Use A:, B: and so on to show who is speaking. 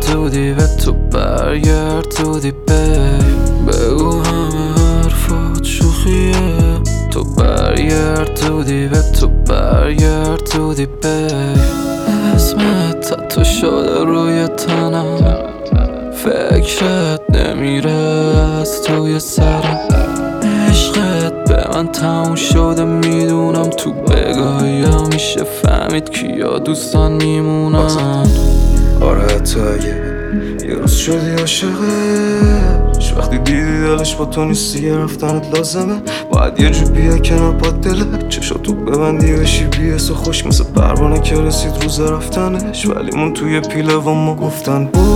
A: زودی به تو برگرد زودی بگو همه حرفات شوخیه تو برگرد زودی به تو برگرد زودی اسمت تاتو شده روی تنم فکرت نمیره از توی سرم عشقت به من تموم شده میدونم تو بگاهی میشه فهمید کیا دوستان میمونن
B: آره حتی اگه یه روز شدی عاشقش وقتی دیدی دلش با تو نیست دیگه رفتنت لازمه باید یه جو بیا کنار با دلت چشاتو ببندی بشی بیس و خوش مثل پروانه که رسید روز رفتنش ولی مون توی پیله و ما گفتن بود